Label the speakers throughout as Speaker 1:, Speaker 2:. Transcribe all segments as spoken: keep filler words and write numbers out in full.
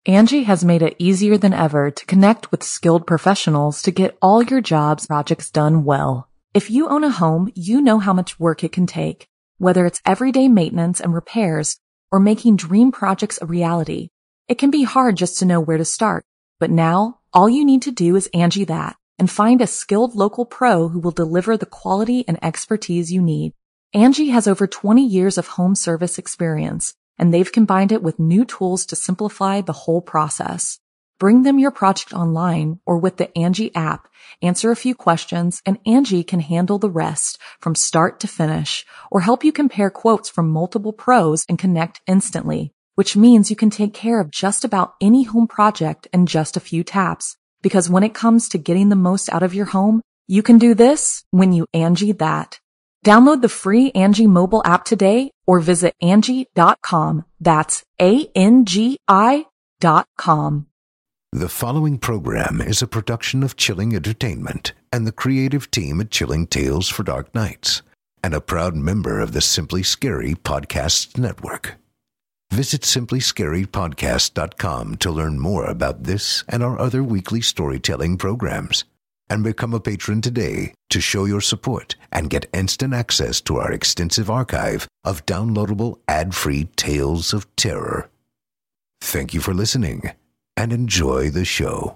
Speaker 1: Angie has made it easier than ever to connect with skilled professionals to get all your jobs projects done well. If you own a home, you know how much work it can take, whether it's everyday maintenance and repairs or making dream projects a reality. It can be hard just to know where to start, but now all you need to do is Angie that and find a skilled local pro who will deliver the quality and expertise you need. Angie has over twenty years of home service experience, and they've combined it with new tools to simplify the whole process. Bring them your project online or with the Angie app, answer a few questions, and Angie can handle the rest from start to finish, or help you compare quotes from multiple pros and connect instantly, which means you can take care of just about any home project in just a few taps. Because when it comes to getting the most out of your home, you can do this when you Angie that. Download the free Angie mobile app today or visit Angie dot com. That's A N G I dot com.
Speaker 2: The following program is a production of Chilling Entertainment and the creative team at Chilling Tales for Dark Nights, and a proud member of the Simply Scary Podcasts Network. Visit simply scary podcast dot com to learn more about this and our other weekly storytelling programs. And become a patron today to show your support and get instant access to our extensive archive of downloadable ad-free tales of terror. Thank you for listening and enjoy the show.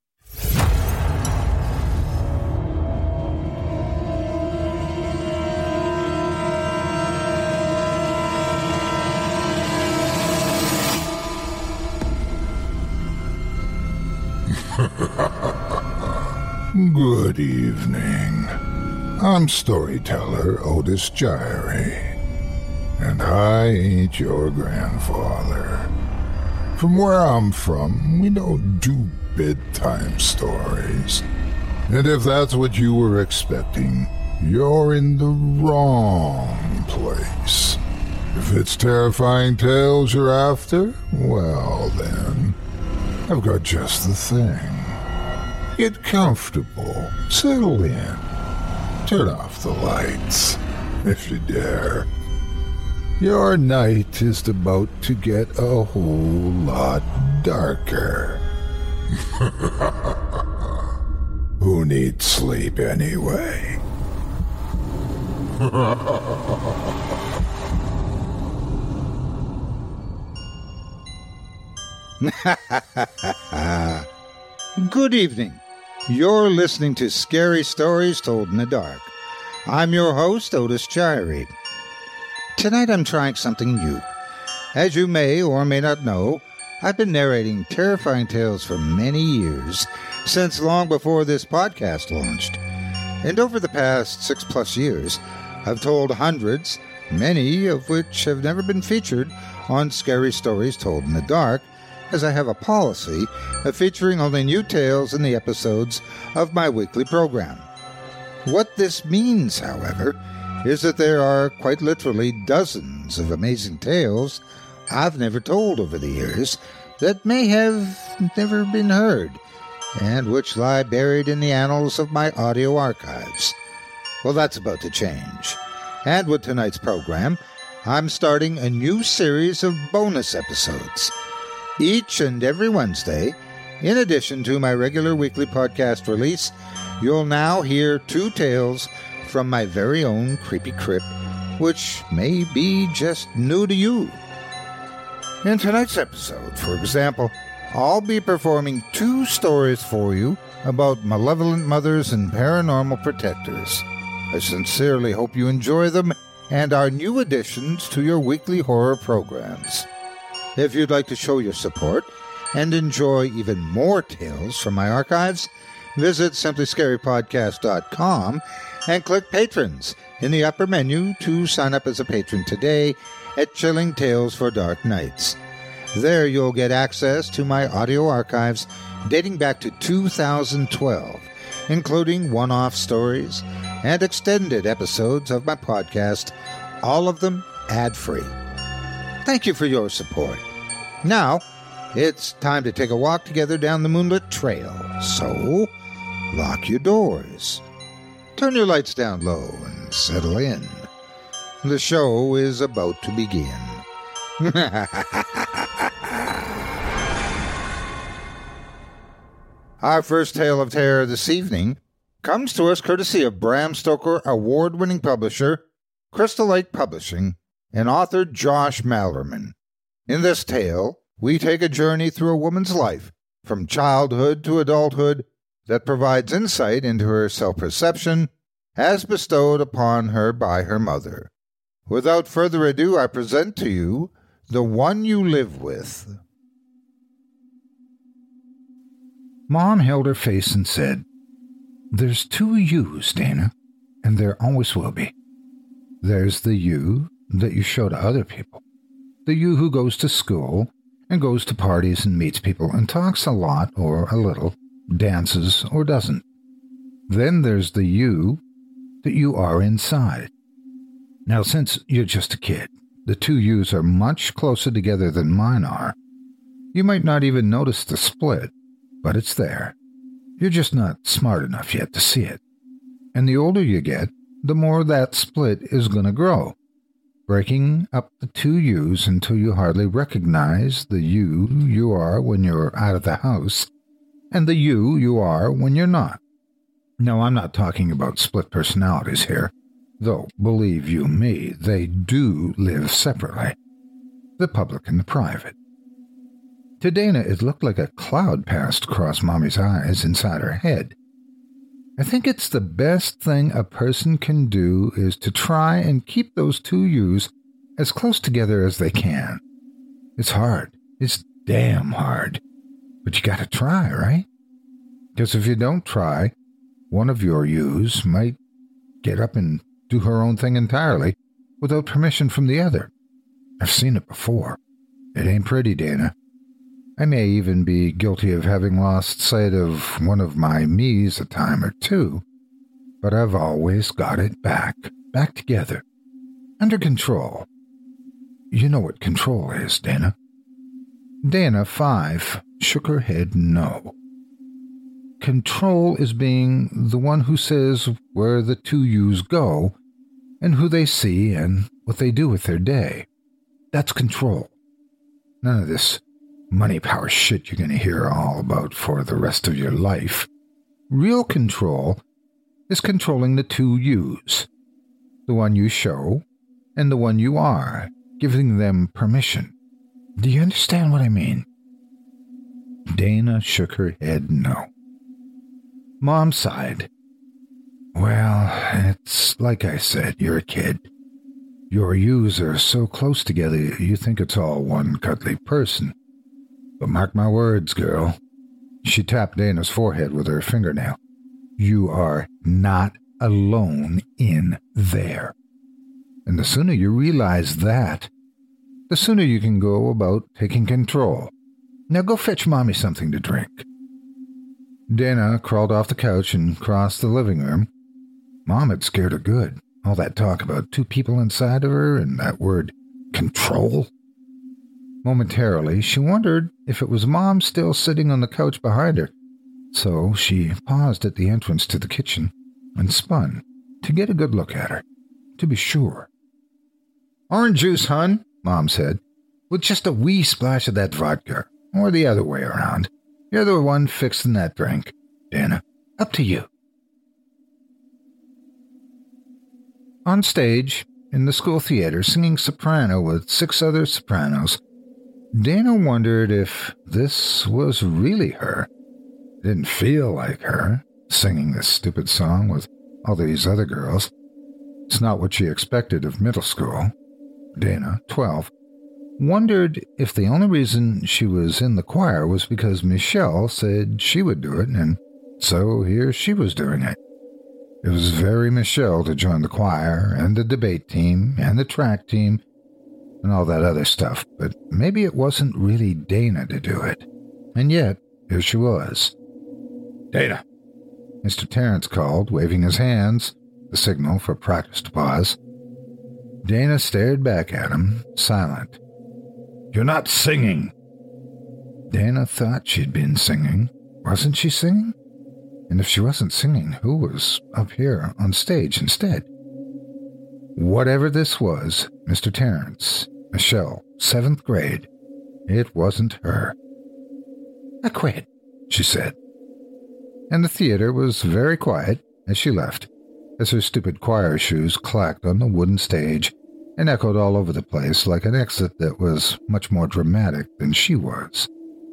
Speaker 3: Good evening. I'm storyteller Otis Gyrie, and I ain't your grandfather. From where I'm from, we don't do bedtime stories. And if that's what you were expecting, you're in the wrong place. If it's terrifying tales you're after, well then, I've got just the thing. Get comfortable, settle in, turn off the lights, if you dare. Your night is about to get a whole lot darker. Who needs sleep anyway?
Speaker 4: Good evening. You're listening to Scary Stories Told in the Dark. I'm your host, Otis Gyrie. Tonight I'm trying something new. As you may or may not know, I've been narrating terrifying tales for many years, since long before this podcast launched. And over the past six plus years, I've told hundreds, many of which have never been featured on Scary Stories Told in the Dark, as I have a policy of featuring only new tales in the episodes of my weekly program. What this means, however, is that there are quite literally dozens of amazing tales I've never told over the years that may have never been heard, and which lie buried in the annals of my audio archives. Well, that's about to change. And with tonight's program, I'm starting a new series of bonus episodes. Each and every Wednesday, in addition to my regular weekly podcast release, you'll now hear two tales from my very own creepy crypt, which may be just new to you. In tonight's episode, for example, I'll be performing two stories for you about malevolent mothers and paranormal protectors. I sincerely hope you enjoy them and are new additions to your weekly horror programs. If you'd like to show your support and enjoy even more tales from my archives, visit simply scary podcast dot com and click Patrons in the upper menu to sign up as a patron today at Chilling Tales for Dark Nights. There you'll get access to my audio archives dating back to two thousand twelve, including one-off stories and extended episodes of my podcast, all of them ad-free. Thank you for your support. Now, it's time to take a walk together down the moonlit trail, so lock your doors. Turn your lights down low and settle in. The show is about to begin. Our first tale of terror this evening comes to us courtesy of Bram Stoker award-winning publisher Crystal Lake Publishing and author Josh Malerman. In this tale, we take a journey through a woman's life, from childhood to adulthood, that provides insight into her self-perception as bestowed upon her by her mother. Without further ado, I present to you The One You Live With.
Speaker 3: Mom held her face and said, "There's two yous, Dana, and there always will be. There's the you that you show to other people, the you who goes to school and goes to parties and meets people and talks a lot or a little, dances or doesn't. Then there's the you that you are inside. Now, since you're just a kid, the two yous are much closer together than mine are. You might not even notice the split, but it's there. You're just not smart enough yet to see it. And the older you get, the more that split is going to grow, breaking up the two yous until you hardly recognize the you you are when you're out of the house and the you you are when you're not. Now, I'm not talking about split personalities here, though, believe you me, they do live separately, the public and the private. To Dana, it looked like a cloud passed across Mommy's eyes inside her head. I think it's the best thing a person can do is to try and keep those two yous as close together as they can. It's hard. It's damn hard. But you gotta try, right? Because if you don't try, one of your yous might get up and do her own thing entirely without permission from the other. I've seen it before. It ain't pretty, Dana. I may even be guilty of having lost sight of one of my me's a time or two, but I've always got it back, back together, under control. You know what control is, Dana. Dana, five, shook her head no. Control is being the one who says where the two yous go and who they see and what they do with their day. That's control. None of this money power shit you're going to hear all about for the rest of your life. Real control is controlling the two yous, the one you show and the one you are, giving them permission. Do you understand what I mean? Dana shook her head no. Mom sighed. Well, it's like I said, you're a kid. Your yous are so close together you think it's all one cuddly person. But mark my words, girl. She tapped Dana's forehead with her fingernail. You are not alone in there. And the sooner you realize that, the sooner you can go about taking control. Now go fetch Mommy something to drink. Dana crawled off the couch and crossed the living room. Mom had scared her good. All that talk about two people inside of her and that word control. Momentarily, she wondered if it was Mom still sitting on the couch behind her, so she paused at the entrance to the kitchen and spun to get a good look at her, to be sure. Orange juice, hun, Mom said, with just a wee splash of that vodka, or the other way around. You're the one fixing that drink, Dana. Up to you. On stage, in the school theater, singing soprano with six other sopranos, Dana wondered if this was really her. It didn't feel like her, singing this stupid song with all these other girls. It's not what she expected of middle school. Dana, twelve, wondered if the only reason she was in the choir was because Michelle said she would do it, and so here she was doing it. It was very Michelle to join the choir and the debate team and the track team and all that other stuff, but maybe it wasn't really Dana to do it. And yet, here she was. Dana, Mister Terrence called, waving his hands, the signal for practice to pause. Dana stared back at him, silent. You're not singing. Dana thought she'd been singing. Wasn't she singing? And if she wasn't singing, who was up here on stage instead? Whatever this was, Mister Terrence, Michelle, seventh grade, it wasn't her. I quit, she said. and the theater was very quiet as she left, as her stupid choir shoes clacked on the wooden stage and echoed all over the place like an exit that was much more dramatic than she was.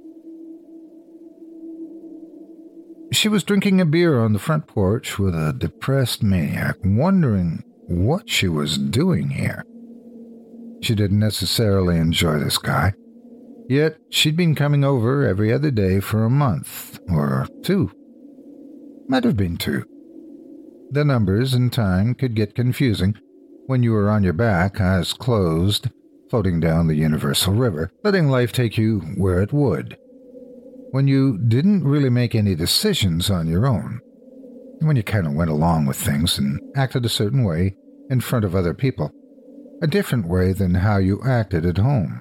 Speaker 3: She was drinking a beer on the front porch with a depressed maniac, wondering what she was doing here. She didn't necessarily enjoy this guy, yet she'd been coming over every other day for a month, or two. Might have been two. The numbers and time could get confusing when you were on your back, eyes closed, floating down the universal river, letting life take you where it would. When you didn't really make any decisions on your own. When you kind of went along with things and acted a certain way in front of other people. A different way than how you acted at home.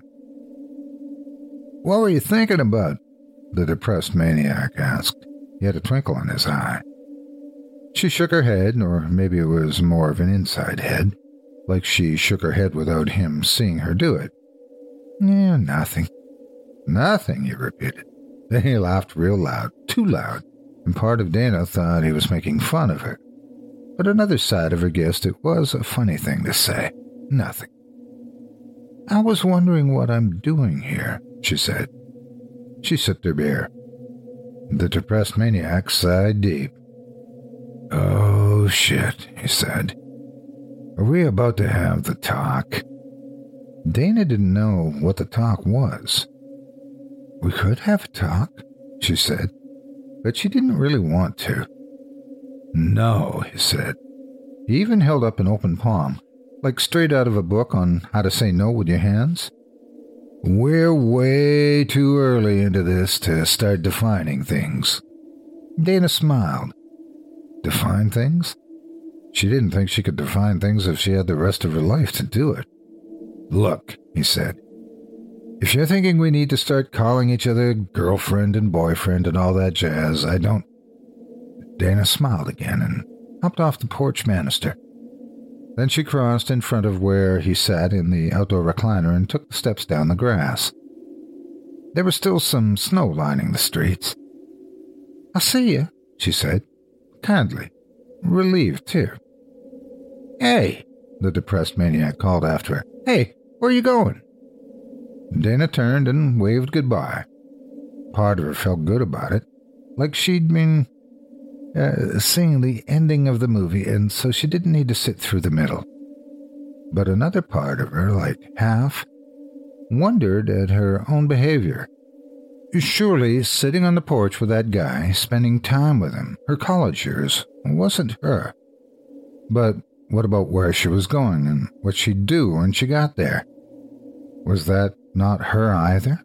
Speaker 3: "What were you thinking about?" the depressed maniac asked. He had a twinkle in his eye. She shook her head, or maybe it was more of an inside head, like she shook her head without him seeing her do it. "Yeah, nothing." "Nothing," he repeated. Then he laughed real loud, too loud, and part of Dana thought he was making fun of her. But another side of her guessed it was a funny thing to say. Nothing. "I was wondering what I'm doing here," she said. She sipped her beer. The depressed maniac sighed deep. "Oh, shit," he said. "Are we about to have the talk?" Dana didn't know what the talk was. "We could have a talk," she said, but she didn't really want to. "No," he said. He even held up an open palm, like straight out of a book on how to say no with your hands. "We're way too early into this to start defining things." Dana smiled. Define things? She didn't think she could define things if she had the rest of her life to do it. "Look," he said, "if you're thinking we need to start calling each other girlfriend and boyfriend and all that jazz, I don't..." Dana smiled again and hopped off the porch banister. Then she crossed in front of where he sat in the outdoor recliner and took the steps down the grass. There was still some snow lining the streets. "I'll see you," she said, kindly, relieved too. "Hey," the depressed maniac called after her. "Hey, where are you going?" Dana turned and waved goodbye. Part of her felt good about it, like she'd been uh, seeing the ending of the movie, and so she didn't need to sit through the middle. But another part of her, like half, wondered at her own behavior. Surely sitting on the porch with that guy, spending time with him, her college years, wasn't her. But what about where she was going and what she'd do when she got there? Was that not her either?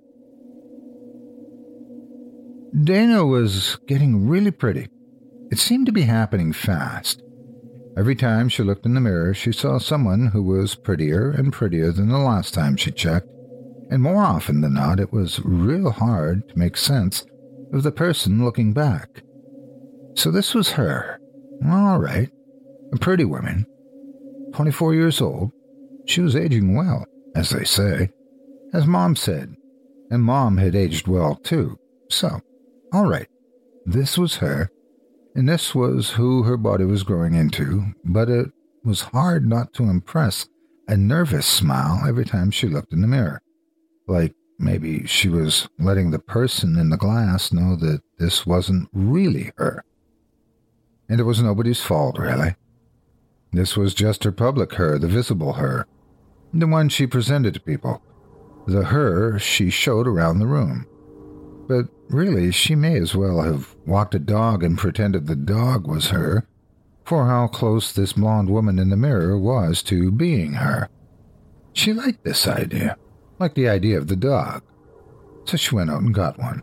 Speaker 3: Dana was getting really pretty. It seemed to be happening fast. Every time she looked in the mirror, she saw someone who was prettier and prettier than the last time she checked, and more often than not, it was real hard to make sense of the person looking back. So this was her. All right. A pretty woman. twenty-four years old. She was aging well, as they say, as Mom said, and Mom had aged well too. So, all right, this was her, and this was who her body was growing into, but it was hard not to impress a nervous smile every time she looked in the mirror, like maybe she was letting the person in the glass know that this wasn't really her. And it was nobody's fault, really. This was just her public her, the visible her, the one she presented to people, the her she showed around the room. But really, she may as well have walked a dog and pretended the dog was her, for how close this blonde woman in the mirror was to being her. She liked this idea, liked the idea of the dog, so she went out and got one.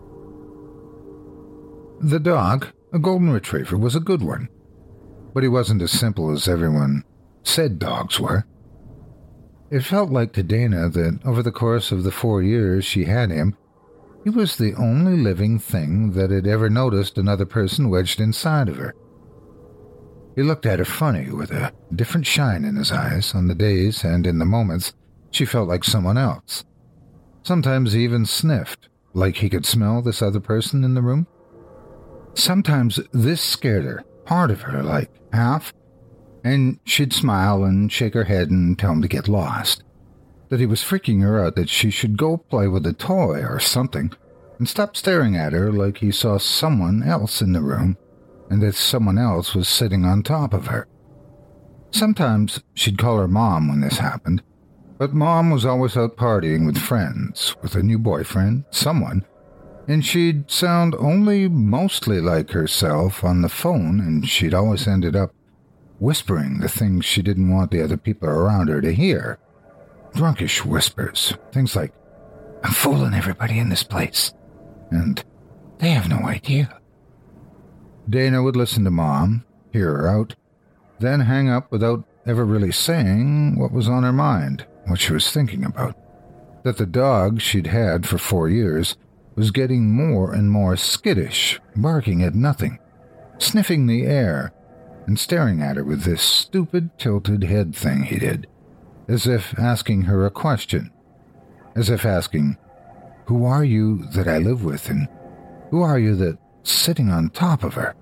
Speaker 3: The dog, a golden retriever, was a good one, but he wasn't as simple as everyone said dogs were. It felt like to Dana that over the course of the four years she had him, he was the only living thing that had ever noticed another person wedged inside of her. He looked at her funny, with a different shine in his eyes on the days and in the moments she felt like someone else. Sometimes he even sniffed, like he could smell this other person in the room. Sometimes this scared her, part of her, like half, and she'd smile and shake her head and tell him to get lost. That he was freaking her out, that she should go play with a toy or something, and stop staring at her like he saw someone else in the room, and that someone else was sitting on top of her. Sometimes she'd call her mom when this happened, but Mom was always out partying with friends, with a new boyfriend, someone, and she'd sound only mostly like herself on the phone, and she'd always ended up whispering the things she didn't want the other people around her to hear. Drunkish whispers, things like, "I'm fooling everybody in this place," and "They have no idea." Dana would listen to Mom, hear her out, then hang up without ever really saying what was on her mind, what she was thinking about. That the dog she'd had for four years was getting more and more skittish, barking at nothing, sniffing the air, and staring at her with this stupid tilted head thing he did, as if asking her a question, as if asking, "Who are you that I live with, and who are you that's sitting on top of her?"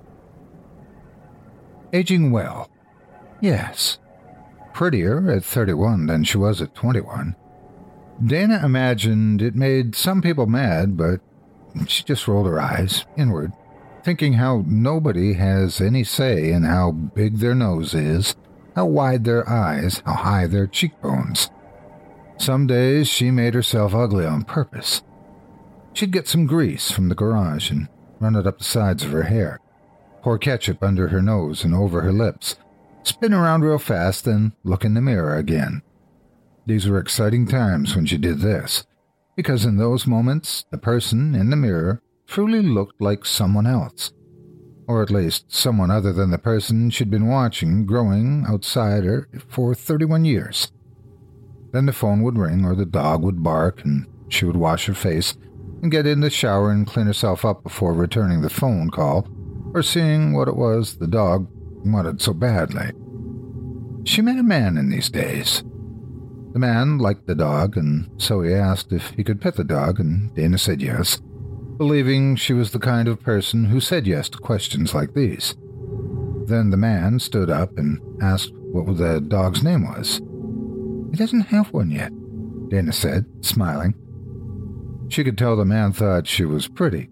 Speaker 3: Aging well. Yes. Prettier at thirty-one than she was at twenty-one. Dana imagined it made some people mad, but she just rolled her eyes inward, thinking how nobody has any say in how big their nose is, how wide their eyes, how high their cheekbones. Some days she made herself ugly on purpose. She'd get some grease from the garage and run it up the sides of her hair, pour ketchup under her nose and over her lips, spin around real fast, then look in the mirror again. These were exciting times when she did this, because in those moments the person in the mirror truly looked like someone else, or at least someone other than the person she'd been watching growing outside her for thirty-one years. Then the phone would ring or the dog would bark and she would wash her face and get in the shower and clean herself up before returning the phone call or seeing what it was the dog wanted so badly. She met a man in these days. The man liked the dog, and so he asked if he could pet the dog, and Dana said yes, believing she was the kind of person who said yes to questions like these. Then the man stood up and asked what the dog's name was. "He doesn't have one yet," Dana said, smiling. She could tell the man thought she was pretty.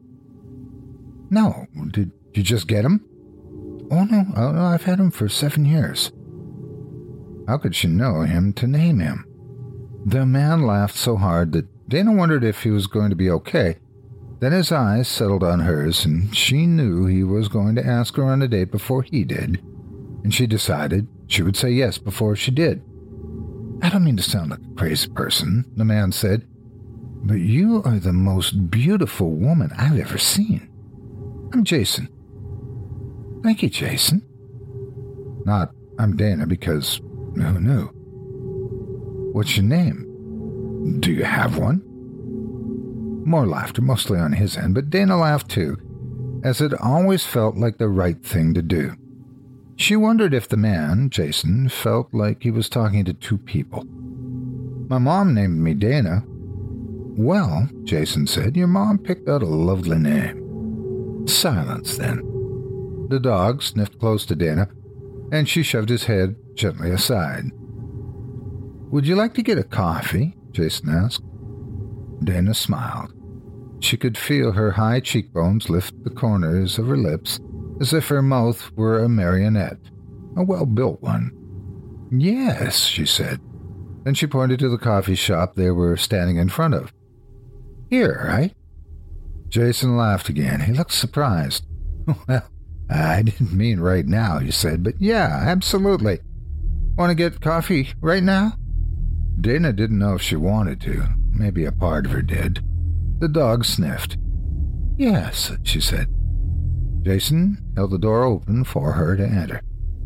Speaker 3: "No, did you just get him?" "Oh, no, oh, no, I've had him for seven years. How could she know him to name him? The man laughed so hard that Dana wondered if he was going to be okay. Then his eyes settled on hers, and she knew he was going to ask her on a date before he did, and she decided she would say yes before she did. "I don't mean to sound like a crazy person," the man said, "but you are the most beautiful woman I've ever seen. I'm Jason." "Thank you, Jason." Not, "I'm Dana," because who knew? "What's your name? Do you have one?" More laughter, mostly on his end, but Dana laughed too, as it always felt like the right thing to do. She wondered if the man, Jason, felt like he was talking to two people. "My mom named me Dana." "Well," Jason said, "your mom picked out a lovely name." Silence then. The dog sniffed close to Dana, and she shoved his head gently aside. "Would you like to get a coffee?" Jason asked. Dana smiled. She could feel her high cheekbones lift the corners of her lips as if her mouth were a marionette, a well-built one. "Yes," she said. Then she pointed to the coffee shop they were standing in front of. "Here, right?" Jason laughed again. He looked surprised. "Well, I didn't mean right now," he said, "but yeah, absolutely. Want to get coffee right now?" Dana didn't know if she wanted to. Maybe a part of her did. The dog sniffed. "Yes," she said. Jason held the door open for her to enter.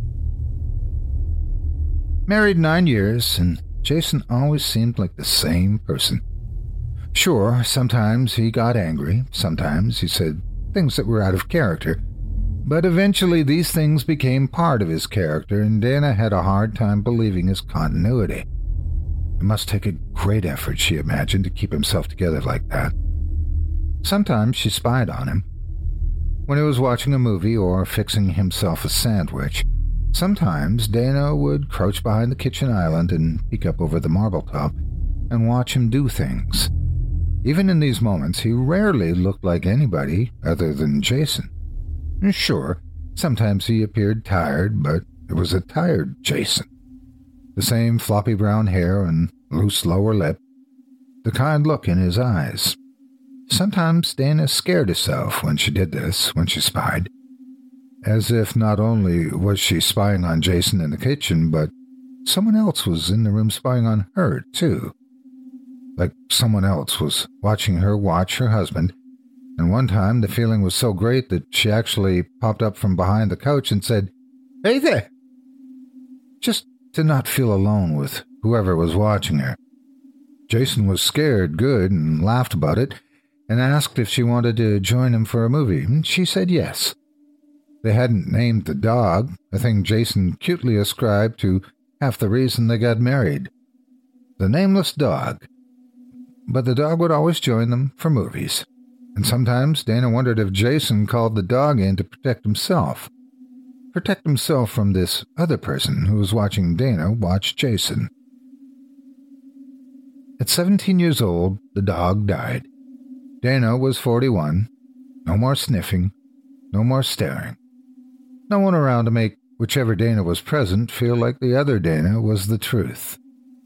Speaker 3: Married nine years, and Jason always seemed like the same person. Sure, sometimes he got angry, sometimes he said things that were out of character, but eventually these things became part of his character, and Dana had a hard time believing his continuity. It must take a great effort, she imagined, to keep himself together like that. Sometimes she spied on him. When he was watching a movie or fixing himself a sandwich, sometimes Dana would crouch behind the kitchen island and peek up over the marble top and watch him do things. Even in these moments, he rarely looked like anybody other than Jason. Sure, sometimes he appeared tired, but it was a tired Jason. The same floppy brown hair and loose lower lip, the kind look in his eyes. Sometimes Dana scared herself when she did this, when she spied. As if not only was she spying on Jason in the kitchen, but someone else was in the room spying on her, too. Like someone else was watching her watch her husband, and one time the feeling was so great that she actually popped up from behind the couch and said, "Hey there!" Just to not feel alone with whoever was watching her. Jason was scared good and laughed about it, and asked if she wanted to join him for a movie, and she said yes. They hadn't named the dog, a thing Jason cutely ascribed to half the reason they got married. The nameless dog. But the dog would always join them for movies, and sometimes Dana wondered if Jason called the dog in to protect himself. Protect himself from this other person who was watching Dana watch Jason. At seventeen years old, the dog died. Dana was forty-one. No more sniffing. No more staring. No one around to make whichever Dana was present feel like the other Dana was the truth.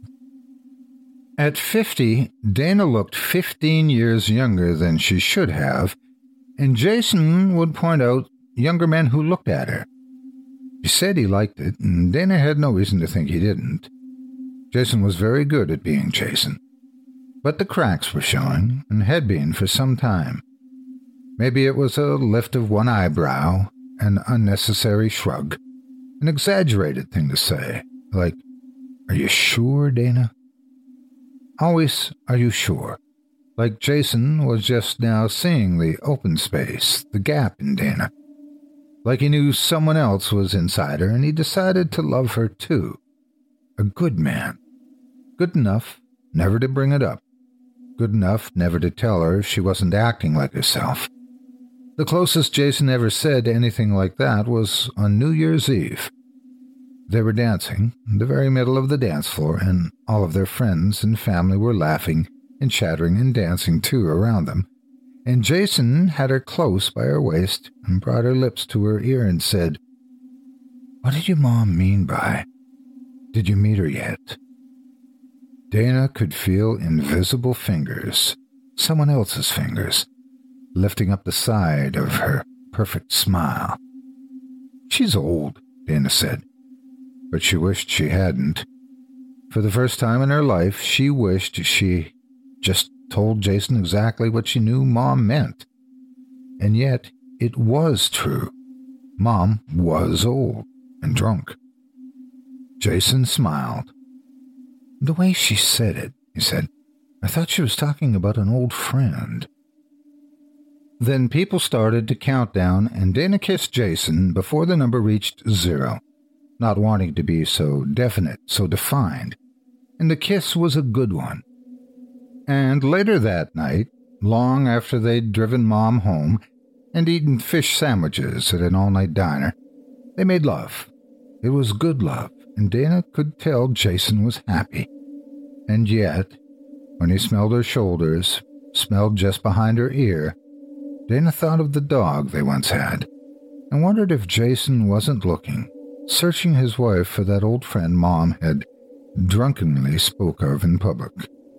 Speaker 3: At fifty, Dana looked fifteen years younger than she should have, and Jason would point out younger men who looked at her. He said he liked it, and Dana had no reason to think he didn't. Jason was very good at being Jason. But the cracks were showing, and had been for some time. Maybe it was a lift of one eyebrow, an unnecessary shrug, an exaggerated thing to say, like, "Are you sure, Dana?" Always, "Are you sure?" Like Jason was just now seeing the open space, the gap in Dana. Like he knew someone else was inside her, and he decided to love her too. A good man. Good enough never to bring it up. Good enough never to tell her she wasn't acting like herself. The closest Jason ever said anything like that was on New Year's Eve. They were dancing, in the very middle of the dance floor, and all of their friends and family were laughing and chattering and dancing too around them. And Jason had her close by her waist and brought her lips to her ear and said, "What did your mom mean by, did you meet her yet?" Dana could feel invisible fingers, someone else's fingers, lifting up the side of her perfect smile. "She's old," Dana said, but she wished she hadn't. For the first time in her life, she wished she just told Jason exactly what she knew Mom meant. And yet, it was true. Mom was old and drunk. Jason smiled. "The way she said it," he said, "I thought she was talking about an old friend." Then people started to count down, and Dana kissed Jason before the number reached zero, not wanting to be so definite, so defined. And the kiss was a good one. And later that night, long after they'd driven Mom home and eaten fish sandwiches at an all-night diner, they made love. It was good love, and Dana could tell Jason was happy. And yet, when he smelled her shoulders, smelled just behind her ear, Dana thought of the dog they once had, and wondered if Jason wasn't looking, searching his wife for that old friend Mom had drunkenly spoke of in public.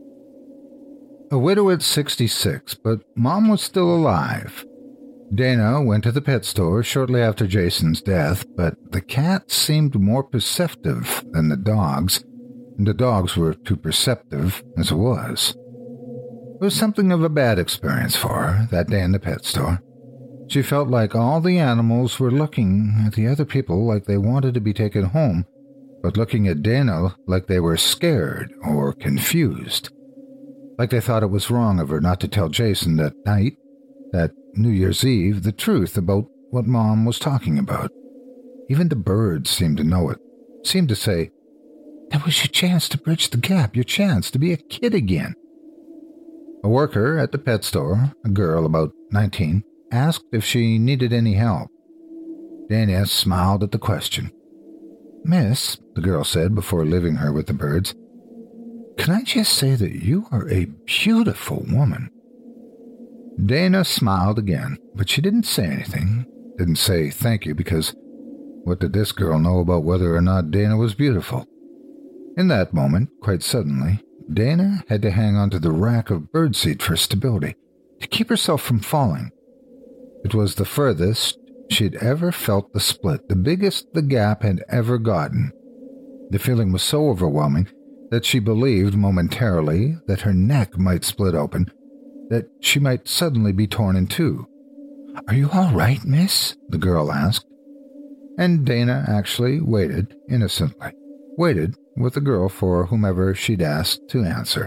Speaker 3: A widow at sixty-six, but Mom was still alive. Dana went to the pet store shortly after Jason's death, but the cats seemed more perceptive than the dogs, and the dogs were too perceptive as it was. It was something of a bad experience for her that day in the pet store. She felt like all the animals were looking at the other people like they wanted to be taken home, but looking at Dana like they were scared or confused. Like they thought it was wrong of her not to tell Jason that night, that New Year's Eve, the truth about what Mom was talking about. Even the birds seemed to know it, seemed to say, "That was your chance to bridge the gap, your chance to be a kid again." A worker at the pet store, a girl about nineteen, asked if she needed any help. Dana smiled at the question. "Miss," the girl said before leaving her with the birds, "can I just say that you are a beautiful woman?" Dana smiled again, but she didn't say anything, didn't say thank you, because what did this girl know about whether or not Dana was beautiful? In that moment, quite suddenly, Dana had to hang onto the rack of birdseed for stability, to keep herself from falling. It was the furthest she'd ever felt the split, the biggest the gap had ever gotten. The feeling was so overwhelming that she believed momentarily that her neck might split open, that she might suddenly be torn in two. "Are you all right, miss?" the girl asked. And Dana actually waited innocently, waited with the girl for whomever she'd asked to answer.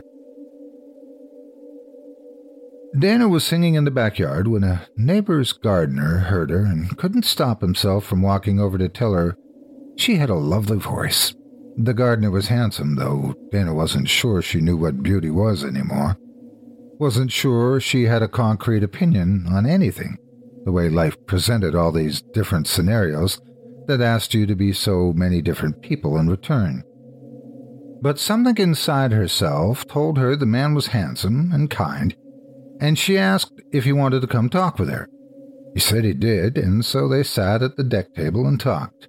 Speaker 3: Dana was singing in the backyard when a neighbor's gardener heard her and couldn't stop himself from walking over to tell her she had a lovely voice. The gardener was handsome, though Dana wasn't sure she knew what beauty was anymore. Wasn't sure she had a concrete opinion on anything, the way life presented all these different scenarios that asked you to be so many different people in return. But something inside herself told her the man was handsome and kind, and she asked if he wanted to come talk with her. He said he did, and so they sat at the deck table and talked.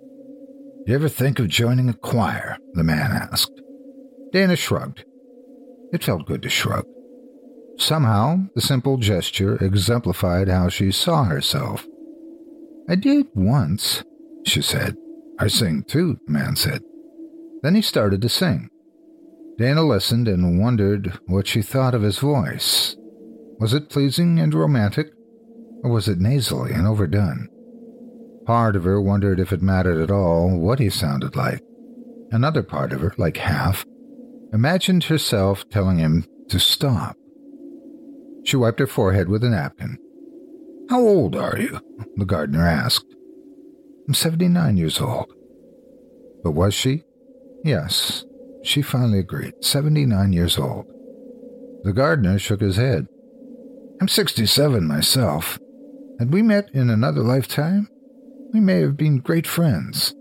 Speaker 3: "You ever think of joining a choir?" the man asked. Dana shrugged. It felt good to shrug. Somehow, the simple gesture exemplified how she saw herself. "I did once," she said. "I sing too," the man said. Then he started to sing. Dana listened and wondered what she thought of his voice. Was it pleasing and romantic, or was it nasally and overdone? Part of her wondered if it mattered at all what he sounded like. Another part of her, like half, imagined herself telling him to stop. She wiped her forehead with a napkin. "How old are you?" the gardener asked. "I'm seventy-nine years old." But was she? Yes, she finally agreed. seventy-nine years old. The gardener shook his head. "I'm sixty-seven myself. Had we met in another lifetime, we may have been great friends."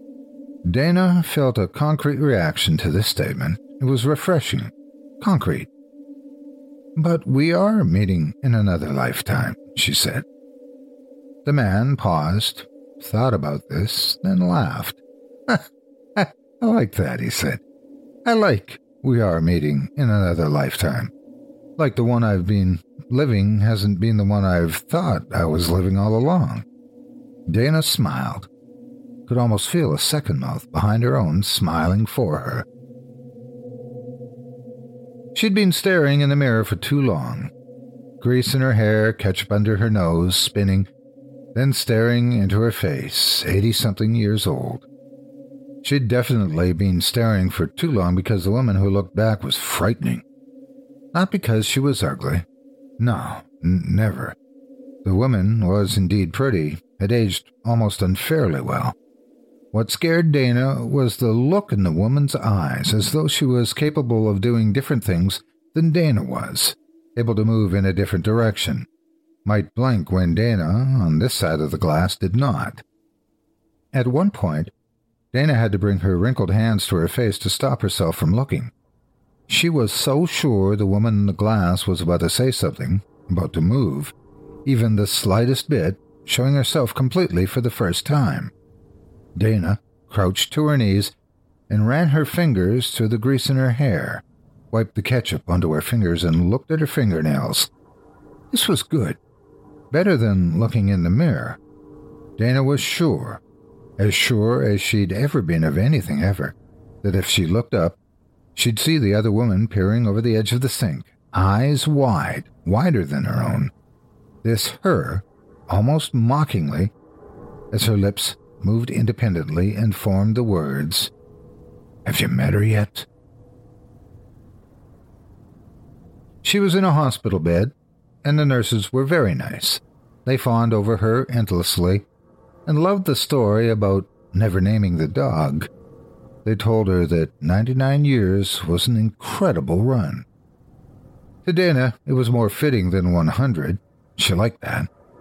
Speaker 3: Dana felt a concrete reaction to this statement. It was refreshing. Concrete. "But we are meeting in another lifetime," she said. The man paused, thought about this, then laughed. "I like that," he said. "I like we are meeting in another lifetime. Like the one I've been living hasn't been the one I've thought I was living all along." Dana smiled. Could almost feel a second mouth behind her own smiling for her. She'd been staring in the mirror for too long. Grease in her hair, ketchup under her nose, spinning, then staring into her face, eighty-something years old. She'd definitely been staring for too long because the woman who looked back was frightening. Not because she was ugly. No, n- never. The woman was indeed pretty, had aged almost unfairly well. What scared Dana was the look in the woman's eyes, as though she was capable of doing different things than Dana was, able to move in a different direction. Might blink when Dana, on this side of the glass, did not. At one point, Dana had to bring her wrinkled hands to her face to stop herself from looking. She was so sure the woman in the glass was about to say something, about to move, even the slightest bit, showing herself completely for the first time. Dana crouched to her knees and ran her fingers through the grease in her hair, wiped the ketchup onto her fingers and looked at her fingernails. This was good. Better than looking in the mirror. Dana was sure, as sure as she'd ever been of anything ever, that if she looked up, she'd see the other woman peering over the edge of the sink, eyes wide, wider than her own. This her, almost mockingly, as her lips moved independently and formed the words, "Have you met her yet?" She was in a hospital bed, and the nurses were very nice. They fawned over her endlessly, and loved the story about never naming the dog. They told her that ninety-nine years was an incredible run. To Dana, it was more fitting than one hundred. She liked that.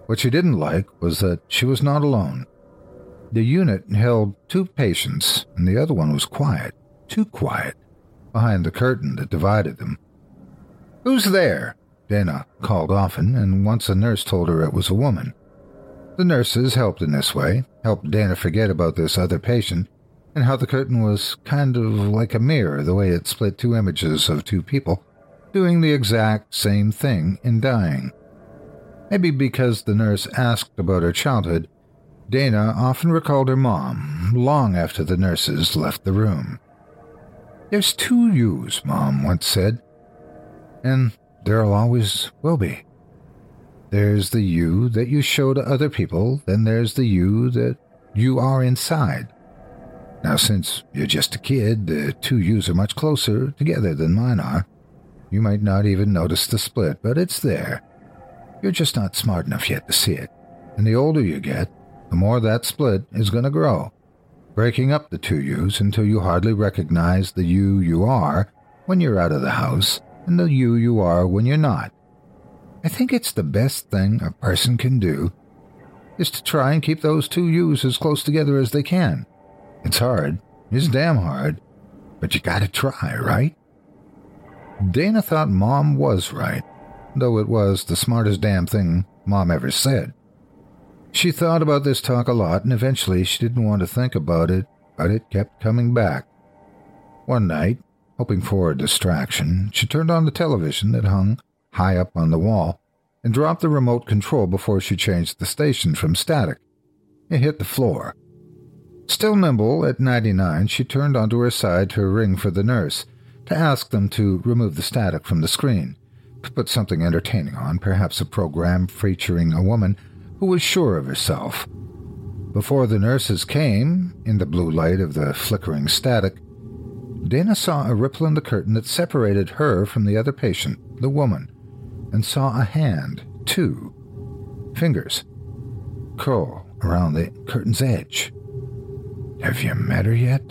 Speaker 3: What she didn't like was that she was not alone. The unit held two patients, and the other one was quiet, too quiet, behind the curtain that divided them. "Who's there?" Dana called often, and once a nurse told her it was a woman. The nurses helped in this way, helped Dana forget about this other patient, and how the curtain was kind of like a mirror, the way it split two images of two people, doing the exact same thing in dying. Maybe because the nurse asked about her childhood, Dana often recalled her mom, long after the nurses left the room. "There's two yous," Mom once said, "and there'll always will be. There's the you that you show to other people, then there's the you that you are inside. Now, since you're just a kid, the two yous are much closer together than mine are. You might not even notice the split, but it's there. You're just not smart enough yet to see it. And the older you get, the more that split is going to grow, breaking up the two yous until you hardly recognize the you you are when you're out of the house and the you you are when you're not. I think it's the best thing a person can do is to try and keep those two yous as close together as they can. It's hard. It's damn hard. But you gotta try, right?" Dana thought Mom was right, though it was the smartest damn thing Mom ever said. She thought about this talk a lot, and eventually she didn't want to think about it, but it kept coming back. One night, hoping for a distraction, she turned on the television that hung high up on the wall and dropped the remote control before she changed the station from static. It hit the floor. Still nimble at ninety-nine, she turned onto her side to ring for the nurse, to ask them to remove the static from the screen, to put something entertaining on, perhaps a program featuring a woman who was sure of herself. Before the nurses came, in the blue light of the flickering static, Dana saw a ripple in the curtain that separated her from the other patient, the woman, and saw a hand, too. Fingers curl around the curtain's edge. "Have you met her yet?"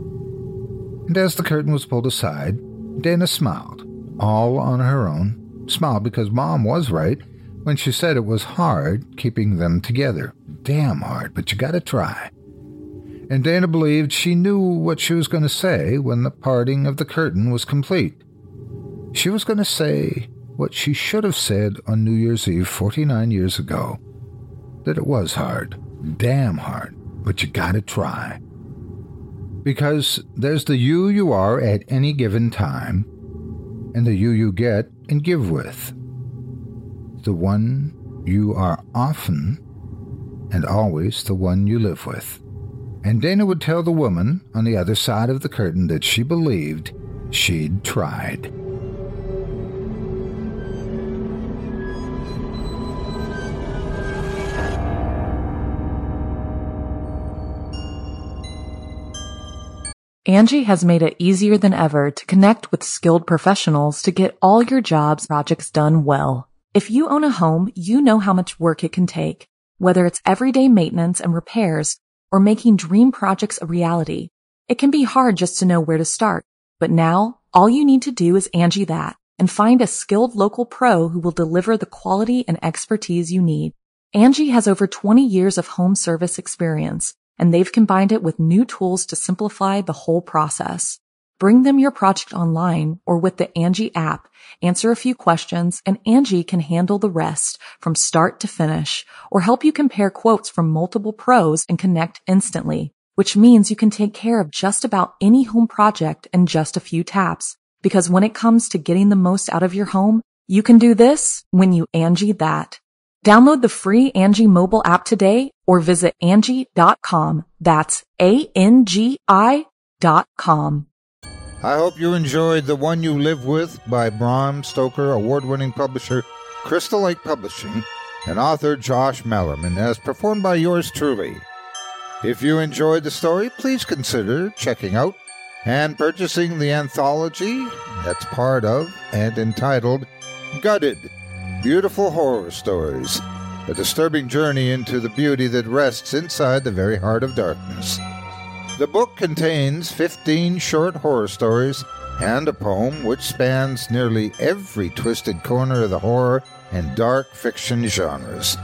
Speaker 3: And as the curtain was pulled aside, Dana smiled, all on her own, smiled because Mom was right when she said it was hard keeping them together. Damn hard, but you gotta try. And Dana believed she knew what she was going to say when the parting of the curtain was complete. She was going to say what she should have said on New Year's Eve forty-nine years ago, that it was hard, damn hard, but you gotta try. Because there's the you you are at any given time, and the you you get and give with. The one you are often and always the one you live with. And Dana would tell the woman on the other side of the curtain that she believed she'd tried.
Speaker 1: Angie has made it easier than ever to connect with skilled professionals to get all your jobs projects done well. If you own a home, you know how much work it can take, whether it's everyday maintenance and repairs or making dream projects a reality. It can be hard just to know where to start, but now all you need to do is Angie that and find a skilled local pro who will deliver the quality and expertise you need. Angie has over twenty years of home service experience, and they've combined it with new tools to simplify the whole process. Bring them your project online or with the Angie app, answer a few questions, and Angie can handle the rest from start to finish, or help you compare quotes from multiple pros and connect instantly, which means you can take care of just about any home project in just a few taps. Because when it comes to getting the most out of your home, you can do this when you Angie that. Download the free Angie mobile app today or visit Angie dot com. That's A N G I dot com.
Speaker 4: I hope you enjoyed The One You Live With by Bram Stoker award-winning publisher Crystal Lake Publishing and author Josh Mellerman, as performed by yours truly. If you enjoyed the story, please consider checking out and purchasing the anthology that's part of and entitled Gutted, Beautiful Horror Stories, a disturbing journey into the beauty that rests inside the very heart of darkness. The book contains fifteen short horror stories and a poem which spans nearly every twisted corner of the horror and dark fiction genres.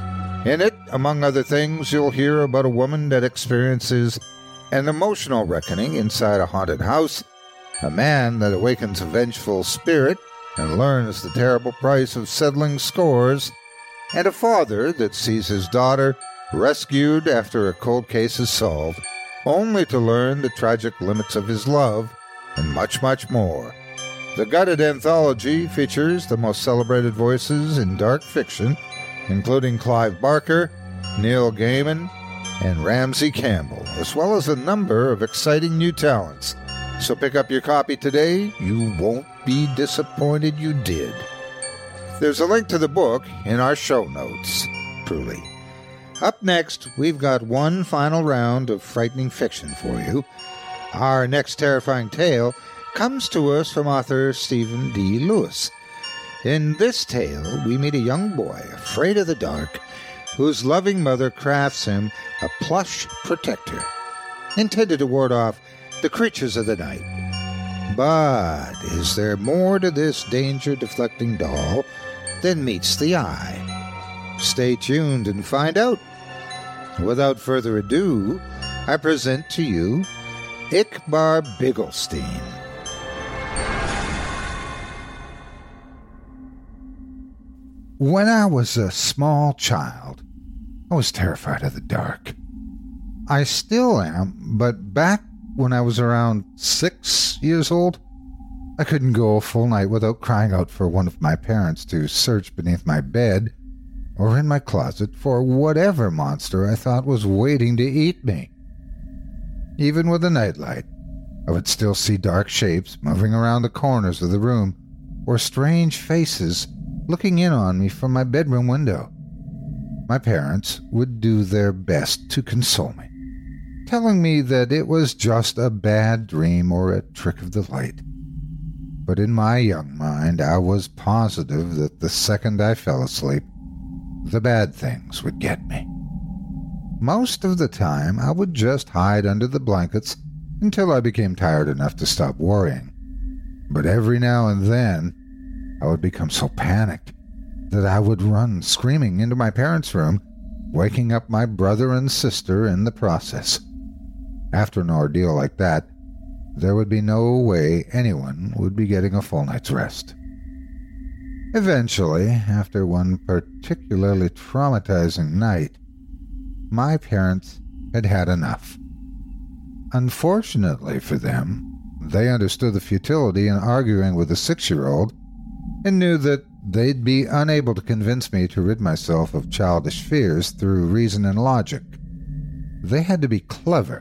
Speaker 4: In it, among other things, you'll hear about a woman that experiences an emotional reckoning inside a haunted house, a man that awakens a vengeful spirit and learns the terrible price of settling scores, and a father that sees his daughter rescued after a cold case is solved, only to learn the tragic limits of his love, and much, much more. The Gutted Anthology features the most celebrated voices in dark fiction, including Clive Barker, Neil Gaiman, and Ramsey Campbell, as well as a number of exciting new talents. So pick up your copy today. You won't be disappointed you did. There's a link to the book in our show notes, truly. Up next, we've got one final round of frightening fiction for you. Our next terrifying tale comes to us from author Stephen D. Lewis. In this tale, we meet a young boy afraid of the dark, whose loving mother crafts him a plush protector, intended to ward off the creatures of the night. But is there more to this danger-deflecting doll than meets the eye? Stay tuned and find out. Without further ado, I present to you Ickbar Bigglestein.
Speaker 3: When I was a small child, I was terrified of the dark. I still am, but back when I was around six years old, I couldn't go a full night without crying out for one of my parents to search beneath my bed or in my closet for whatever monster I thought was waiting to eat me. Even with a nightlight, I would still see dark shapes moving around the corners of the room or strange faces looking in on me from my bedroom window. My parents would do their best to console me, telling me that it was just a bad dream or a trick of the light. But in my young mind, I was positive that the second I fell asleep, the bad things would get me. Most of the time, I would just hide under the blankets until I became tired enough to stop worrying. But every now and then, I would become so panicked that I would run screaming into my parents' room, waking up my brother and sister in the process. After an ordeal like that, there would be no way anyone would be getting a full night's rest. Eventually, after one particularly traumatizing night, my parents had had enough. Unfortunately for them, they understood the futility in arguing with a six-year-old and knew that they'd be unable to convince me to rid myself of childish fears through reason and logic. They had to be clever.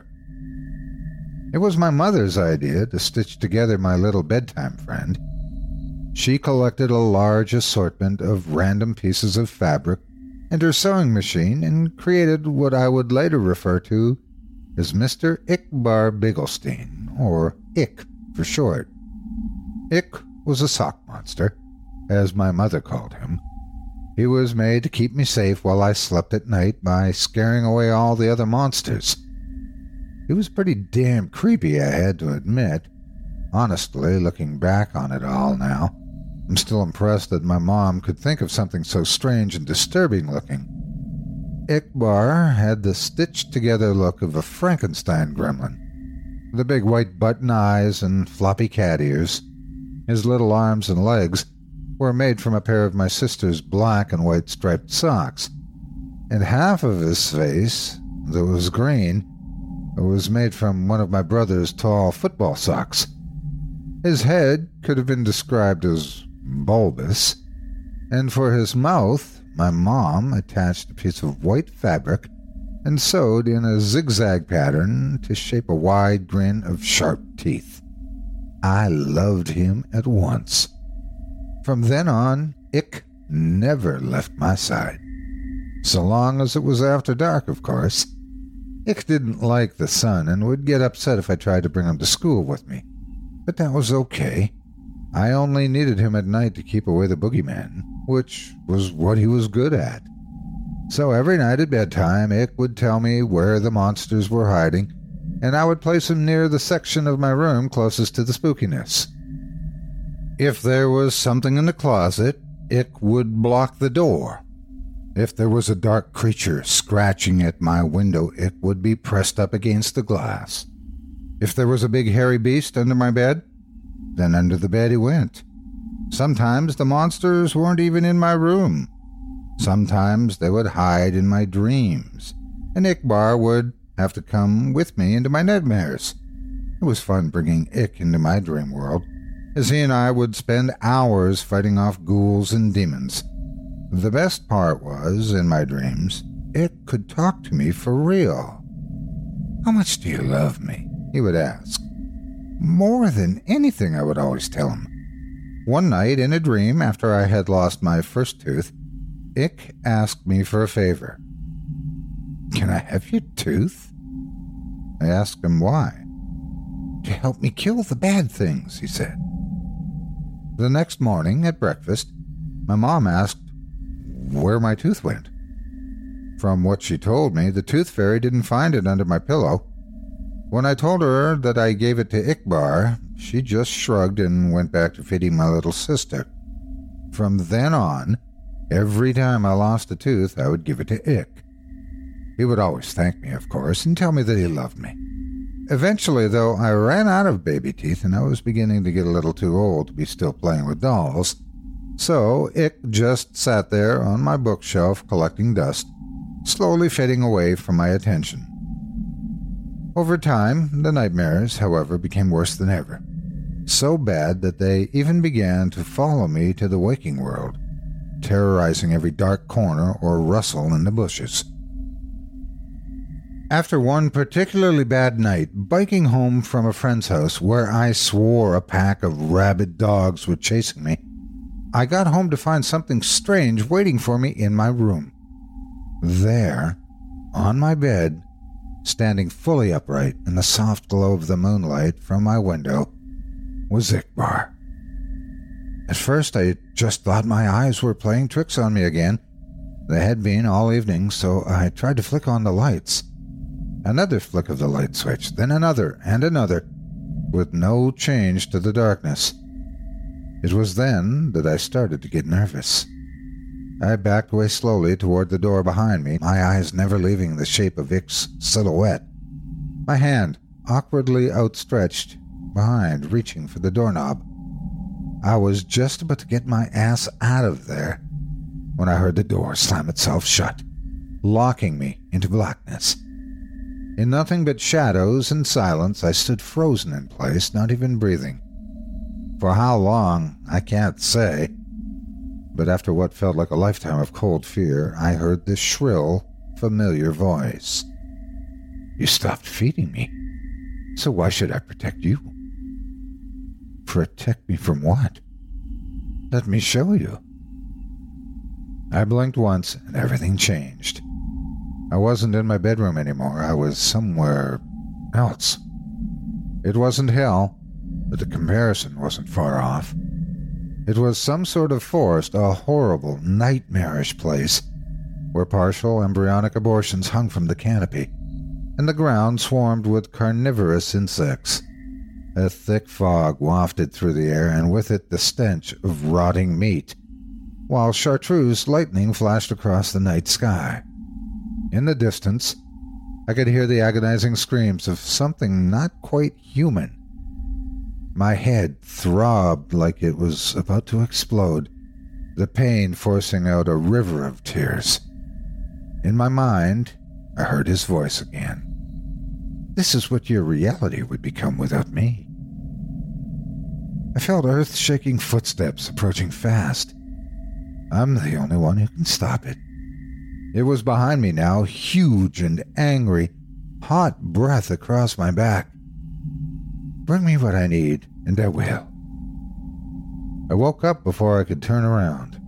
Speaker 3: It was my mother's idea to stitch together my little bedtime friend. She collected a large assortment of random pieces of fabric and her sewing machine and created what I would later refer to as Mister Ickbar Bigglestein, or Ick for short. Ick was a sock monster, as my mother called him. He was made to keep me safe while I slept at night by scaring away all the other monsters. It was pretty damn creepy, I had to admit. Honestly, looking back on it all now, I'm still impressed that my mom could think of something so strange and disturbing looking. Ickbar had the stitched-together look of a Frankenstein gremlin. The big white button eyes and floppy cat ears. His little arms and legs were made from a pair of my sister's black and white striped socks, and half of his face, that was green, was made from one of my brother's tall football socks. His head could have been described as bulbous, and for his mouth, my mom attached a piece of white fabric and sewed in a zigzag pattern to shape a wide grin of sharp teeth. I loved him at once. From then on, Ick never left my side. So long as it was after dark, of course. Ick didn't like the sun and would get upset if I tried to bring him to school with me. But that was okay. I only needed him at night to keep away the boogeyman, which was what he was good at. So every night at bedtime, Ick would tell me where the monsters were hiding, and I would place him near the section of my room closest to the spookiness. If there was something in the closet, Ick would block the door. If there was a dark creature scratching at my window, it would be pressed up against the glass. If there was a big hairy beast under my bed, then under the bed he went. Sometimes the monsters weren't even in my room. Sometimes they would hide in my dreams, and Ikbar would have to come with me into my nightmares. It was fun bringing Ik into my dream world, as he and I would spend hours fighting off ghouls and demons. The best part was, in my dreams, Ik could talk to me for real. "How much do you love me?" he would ask. "More than anything," I would always tell him. One night in a dream, after I had lost my first tooth, Ik asked me for a favor. "Can I have your tooth?" I asked him why. "To help me kill the bad things," he said. The next morning at breakfast, my mom asked where my tooth went. From what she told me, the tooth fairy didn't find it under my pillow. When I told her that I gave it to Ikbar, she just shrugged and went back to feeding my little sister. From then on, every time I lost a tooth, I would give it to Ik. He would always thank me, of course, and tell me that he loved me. Eventually, though, I ran out of baby teeth, and I was beginning to get a little too old to be still playing with dolls. So Ik just sat there on my bookshelf collecting dust, slowly fading away from my attention. Over time, the nightmares, however, became worse than ever. So bad that they even began to follow me to the waking world, terrorizing every dark corner or rustle in the bushes. After one particularly bad night, biking home from a friend's house where I swore a pack of rabid dogs were chasing me, I got home to find something strange waiting for me in my room. There, on my bed, standing fully upright in the soft glow of the moonlight from my window, was Ikbar. At first I just thought my eyes were playing tricks on me again. They had been all evening, so I tried to flick on the lights. Another flick of the light switch, then another and another, with no change to the darkness. It was then that I started to get nervous. I backed away slowly toward the door behind me, my eyes never leaving the shape of Ik's silhouette. My hand, awkwardly outstretched behind, reaching for the doorknob. I was just about to get my ass out of there when I heard the door slam itself shut, locking me into blackness. In nothing but shadows and silence, I stood frozen in place, not even breathing. For how long, I can't say, but after what felt like a lifetime of cold fear, I heard this shrill, familiar voice. "You stopped feeding me, so why should I protect you?" "Protect me from what?" "Let me show you." I blinked once, and everything changed. I wasn't in my bedroom anymore. I was somewhere else. It wasn't hell, but the comparison wasn't far off. It was some sort of forest, a horrible, nightmarish place, where partial embryonic abortions hung from the canopy, and the ground swarmed with carnivorous insects. A thick fog wafted through the air, and with it the stench of rotting meat, while chartreuse lightning flashed across the night sky. In the distance, I could hear the agonizing screams of something not quite human. My head throbbed like it was about to explode, the pain forcing out a river of tears. In my mind, I heard his voice again. "This is what your reality would become without me." I felt earth-shaking footsteps approaching fast. I'm the only one who can stop it. It was behind me now, huge and angry, hot breath across my back. "Bring me what I need, and I will." I woke up before I could turn around.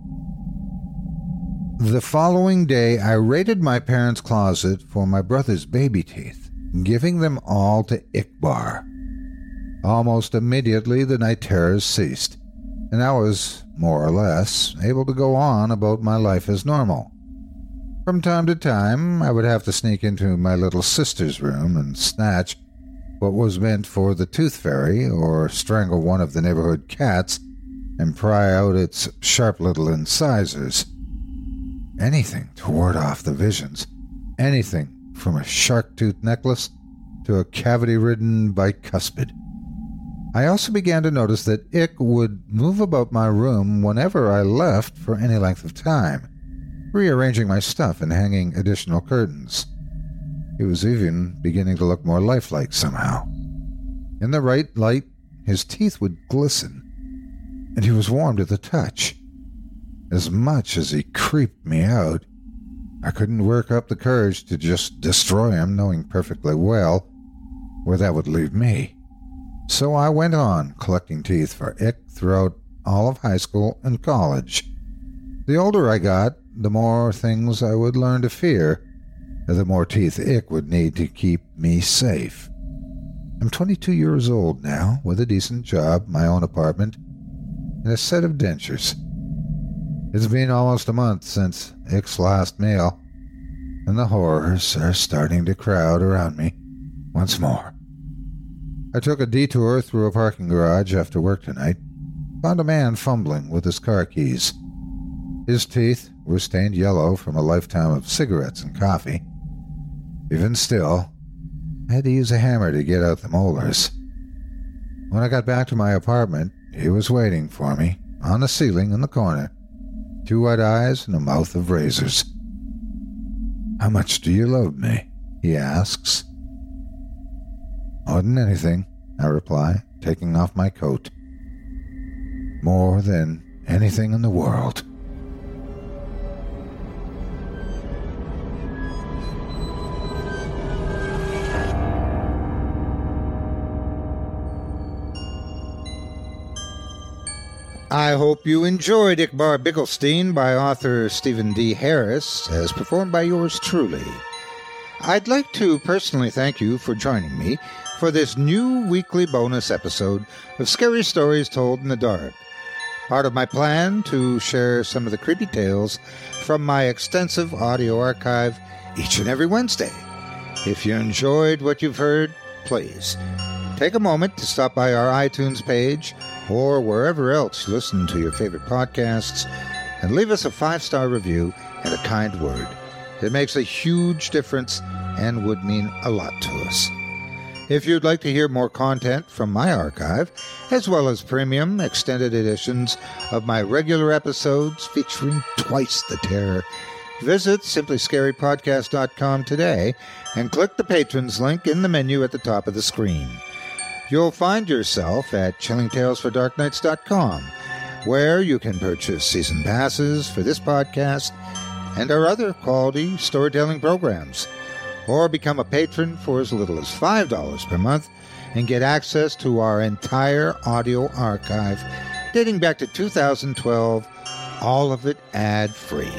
Speaker 3: The following day, I raided my parents' closet for my brother's baby teeth, giving them all to Ikbar. Almost immediately, the night terrors ceased, and I was, more or less, able to go on about my life as normal. From time to time, I would have to sneak into my little sister's room and snatch what was meant for the tooth fairy, or strangle one of the neighborhood cats and pry out its sharp little incisors.
Speaker 4: anything to ward off the visions. Anything from a shark tooth necklace to a cavity-ridden bicuspid. I also began to notice that Ick would move about my room whenever I left for any length of time, rearranging my stuff and hanging additional curtains. He was even beginning to look more lifelike somehow. In the right light, his teeth would glisten, and he was warm to the touch. As much as he creeped me out, I couldn't work up the courage to just destroy him, knowing perfectly well where that would leave me. So I went on collecting teeth for Ick throughout all of high school and college. The older I got, the more things I would learn to fear, and the more teeth Ick would need to keep me safe. I'm twenty-two years old now, with a decent job, my own apartment, and a set of dentures. It's been almost a month since Ick's last meal, and the horrors are starting to crowd around me once more. I took a detour through a parking garage after work tonight, found a man fumbling with his car keys. His teeth were stained yellow from a lifetime of cigarettes and coffee. Even still, I had to use a hammer to get out the molars. When I got back to my apartment, he was waiting for me, on the ceiling in the corner, two white eyes and a mouth of razors. "How much do you load me?" he asks. "More than anything," I reply, taking off my coat. "More than anything in the world." I hope you enjoyed Ickbar Bickelstein by author Stephen D. Harris, as performed by yours truly. I'd like to personally thank you for joining me for this new weekly bonus episode of Scary Stories Told in the Dark, part of my plan to share some of the creepy tales from my extensive audio archive each and every Wednesday. If you enjoyed what you've heard, please take a moment to stop by our iTunes page or wherever else you listen to your favorite podcasts and leave us a five-star review and a kind word. It makes a huge difference and would mean a lot to us. If you'd like to hear more content from my archive, as well as premium extended editions of my regular episodes featuring twice the terror, visit simply scary podcast dot com today and click the Patrons link in the menu at the top of the screen. You'll find yourself at chilling tales for dark nights dot com, where you can purchase season passes for this podcast and our other quality storytelling programs, or become a patron for as little as five dollars per month and get access to our entire audio archive dating back to two thousand twelve, all of it ad-free.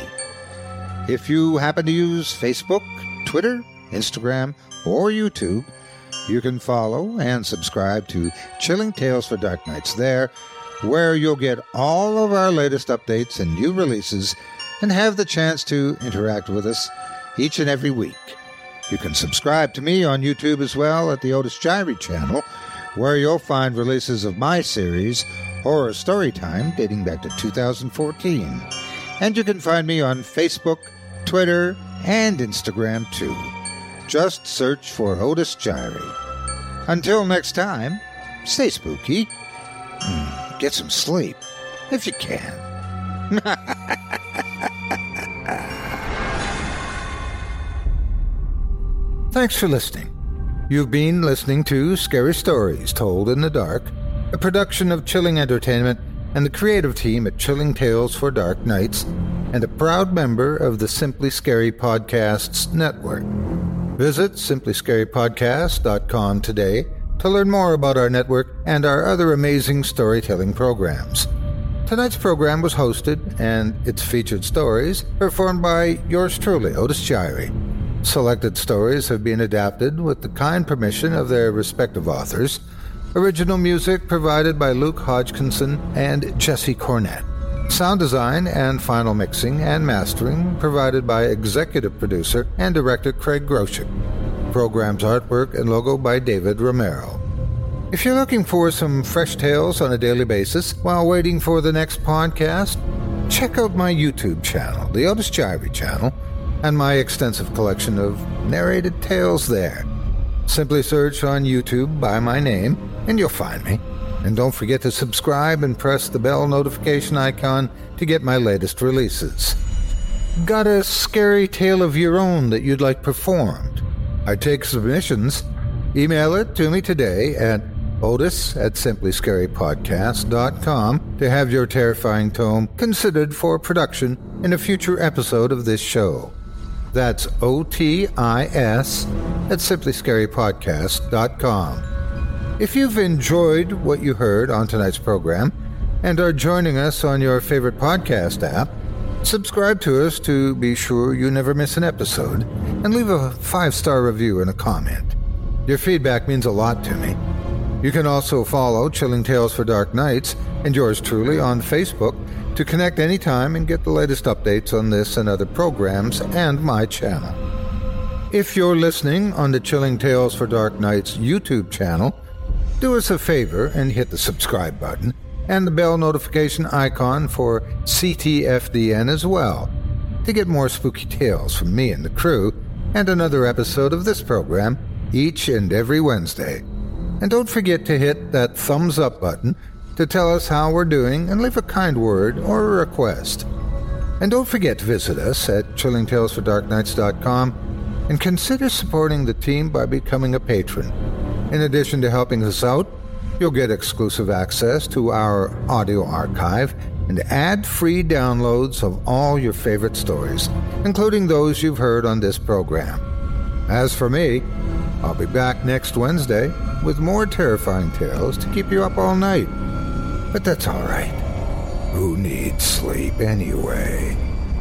Speaker 4: If you happen to use Facebook, Twitter, Instagram, or YouTube, you can follow and subscribe to Chilling Tales for Dark Nights there, where you'll get all of our latest updates and new releases and have the chance to interact with us each and every week. You can subscribe to me on YouTube as well at the Otis Jiry channel, where you'll find releases of my series, Horror Storytime, dating back to two thousand fourteen. And you can find me on Facebook, Twitter, and Instagram too. Just search for Otis Jiry. Until next time, stay spooky. Mm, get some sleep, if you can. Thanks for listening. You've been listening to Scary Stories Told in the Dark, a production of Chilling Entertainment and the creative team at Chilling Tales for Dark Nights, and a proud member of the Simply Scary Podcasts Network. Visit simply scary podcast dot com today to learn more about our network and our other amazing storytelling programs. Tonight's program was hosted, and its featured stories performed by yours truly, Otis Jiry. Selected stories have been adapted with the kind permission of their respective authors. Original music provided by Luke Hodgkinson and Jesse Cornett. Sound design and final mixing and mastering provided by executive producer and director Craig Groshek. Program's artwork and logo by David Romero. If you're looking for some fresh tales on a daily basis while waiting for the next podcast, check out my YouTube channel, the Otis Jiry channel, and my extensive collection of narrated tales there. Simply search on YouTube by my name, and you'll find me. And don't forget to subscribe and press the bell notification icon to get my latest releases. Got a scary tale of your own that you'd like performed? I take submissions. Email it to me today at otis at simply scary podcast dot com to have your terrifying tome considered for production in a future episode of this show. That's O T I S at simply scary podcast dot com. If you've enjoyed what you heard on tonight's program and are joining us on your favorite podcast app, subscribe to us to be sure you never miss an episode, and leave a five-star review and a comment. Your feedback means a lot to me. You can also follow Chilling Tales for Dark Nights and yours truly on Facebook to connect anytime and get the latest updates on this and other programs and my channel. If you're listening on the Chilling Tales for Dark Nights YouTube channel, do us a favor and hit the subscribe button and the bell notification icon for C T F D N as well, to get more spooky tales from me and the crew, and another episode of this program each and every Wednesday. And don't forget to hit that thumbs up button to tell us how we're doing and leave a kind word or a request. And don't forget to visit us at chilling tales for dark nights dot com and consider supporting the team by becoming a patron. In addition to helping us out, you'll get exclusive access to our audio archive and ad-free downloads of all your favorite stories, including those you've heard on this program. As for me, I'll be back next Wednesday with more terrifying tales to keep you up all night. But that's all right. Who needs sleep anyway?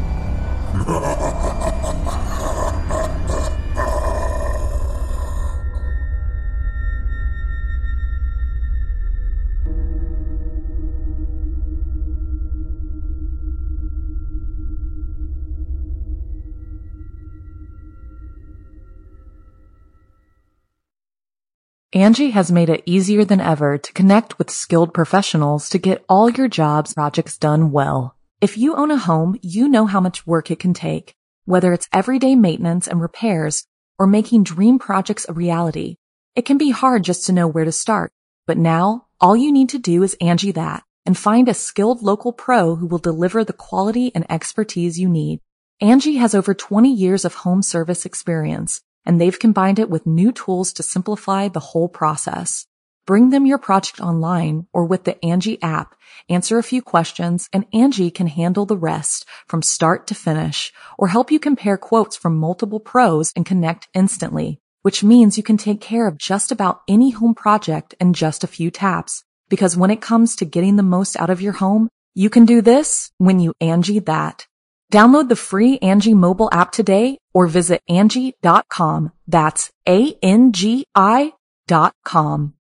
Speaker 1: Angie has made it easier than ever to connect with skilled professionals to get all your jobs projects done well. If you own a home, you know how much work it can take, whether it's everyday maintenance and repairs or making dream projects a reality. It can be hard just to know where to start, but now all you need to do is Angie that and find a skilled local pro who will deliver the quality and expertise you need. Angie has over twenty years of home service experience, and they've combined it with new tools to simplify the whole process. Bring them your project online or with the Angie app, answer a few questions, and Angie can handle the rest from start to finish, or help you compare quotes from multiple pros and connect instantly, which means you can take care of just about any home project in just a few taps. Because when it comes to getting the most out of your home, you can do this when you Angie that. Download the free Angie mobile app today or visit Angie dot com. That's A N G I dot com.